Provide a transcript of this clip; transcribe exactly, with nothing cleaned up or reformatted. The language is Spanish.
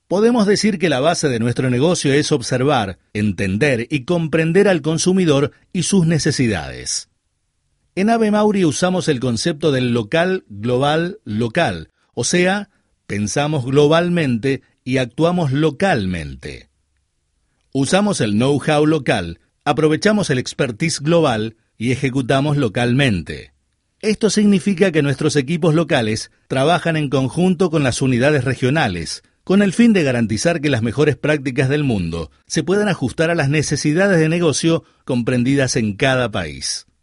Podemos decir que la base de nuestro negocio es observar, entender y comprender al consumidor y sus necesidades. En Ave Mauri usamos el concepto del local, global, local, o sea, pensamos globalmente y actuamos localmente. Usamos el know-how local, aprovechamos el expertise global y ejecutamos localmente. Esto significa que nuestros equipos locales trabajan en conjunto con las unidades regionales, con el fin de garantizar que las mejores prácticas del mundo se puedan ajustar a las necesidades de negocio comprendidas en cada país.